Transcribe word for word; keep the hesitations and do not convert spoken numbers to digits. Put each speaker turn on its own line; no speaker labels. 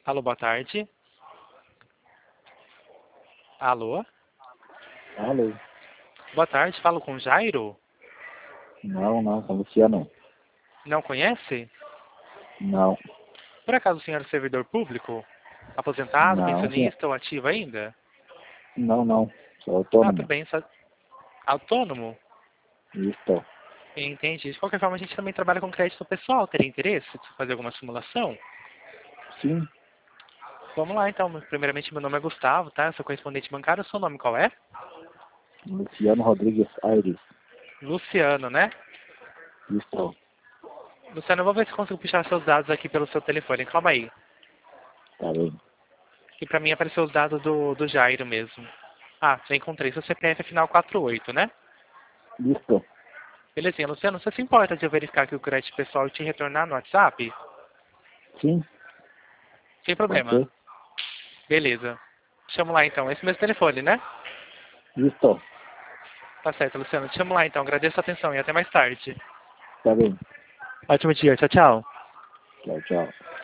Alô, boa tarde. Alô?
Alô?
Boa tarde, falo com Jairo?
Não, não, com Luciano.
Não conhece?
Não,
Por acaso o senhor é servidor público? Aposentado,
não, senhor.
pensionista ou ativo ainda?
Não, não, sou
Ah, tudo
autônomo.
bem. Só... Autônomo?
Isso,
Entendi. De qualquer forma, a gente também trabalha com crédito pessoal. Teria interesse de fazer alguma simulação?
sim,
Vamos lá, então. Primeiramente, meu nome é Gustavo, tá? Eu sou correspondente bancário. O seu nome qual é?
Luciano Rodrigues Aires.
Luciano, né?
Isso,
Luciano, eu vou ver se consigo puxar seus dados aqui pelo seu telefone. Calma aí.
tá bem.
E pra mim apareceu os dados do, do Jairo mesmo. Ah, já encontrei. Seu C P F é final quatro oito, né?
Isso,
Belezinha. Luciano, você se importa de eu verificar aqui o crédito pessoal e te retornar no WhatsApp?
sim,
Sem
pode
problema.
ser.
Beleza. Chamo lá então. Esse é meu telefone, né?
Isso,
Tá certo, Luciano. Te chamo lá então. Agradeço a atenção e até mais tarde.
tá bem.
Ótimo dia. Tchau, tchau.
Tchau, tchau.